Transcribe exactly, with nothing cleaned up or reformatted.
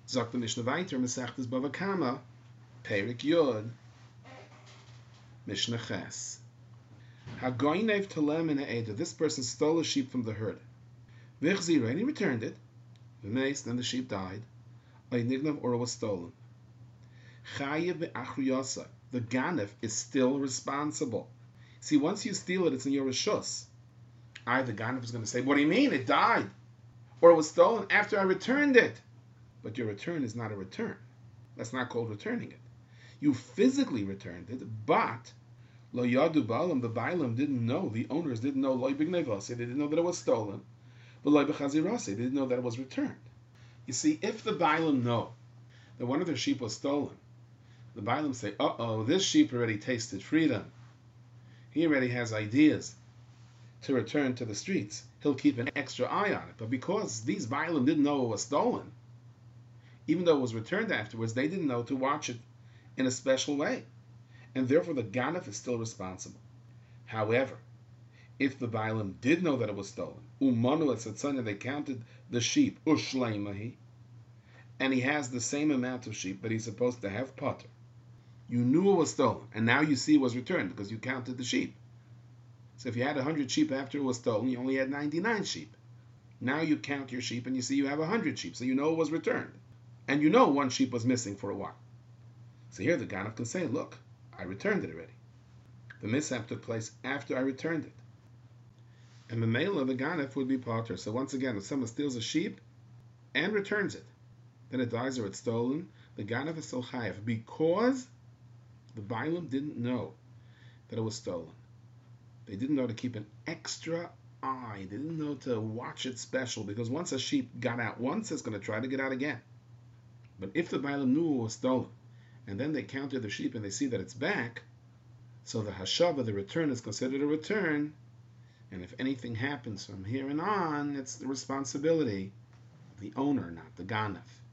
Zok the Mishnah weiter, Mesechtes Bava Kama, Perik Yod, Mishnah Ches. Hagoynev Talem in Eda. This person stole a sheep from the herd. Vichzira, and he returned it. V'meis, then the sheep died. Oynignav, or was stolen. Chayev be'achriyasa. The ganef is still responsible. See, once you steal it, it's in your reshus. I, the ganef, is going to say, what do you mean? It died. Or it was stolen after I returned it. But your return is not a return. That's not called returning it. You physically returned it, but lo yadu ba'alam, the ba'alam didn't know, the owners didn't know, lo b'gnevase, they didn't know that it was stolen, but lo b'chazirase, they didn't know that it was returned. You see, if the ba'alam know that one of their sheep was stolen, the ba'alam say, uh-oh, this sheep already tasted freedom. He already has ideas to return to the streets. He'll keep an extra eye on it. But because these ba'alam didn't know it was stolen, even though it was returned afterwards, they didn't know to watch it in a special way. And therefore the ganef is still responsible. However, if the ba'alam did know that it was stolen, umanu etzatzana, they counted the sheep, ushleimahi, and he has the same amount of sheep that he's supposed to have potter. You knew it was stolen, and now you see it was returned because you counted the sheep. So if you had one hundred sheep after it was stolen, you only had ninety-nine sheep. Now you count your sheep and you see you have one hundred sheep, so you know it was returned. And you know one sheep was missing for a while. So here the ganef can say, look, I returned it already. The mishap took place after I returned it. And the male of the ganef would be potter. So once again, if someone steals a sheep and returns it, then it dies or it's stolen, the ganef is still chayav because the ba'alam didn't know that it was stolen. They didn't know to keep an extra eye. They didn't know to watch it special, because once a sheep got out once, it's going to try to get out again. But if the ba'alam knew it was stolen, and then they counted the sheep and they see that it's back, so the hashava, the return, is considered a return, and if anything happens from here and on, it's the responsibility of the owner, not the ganef.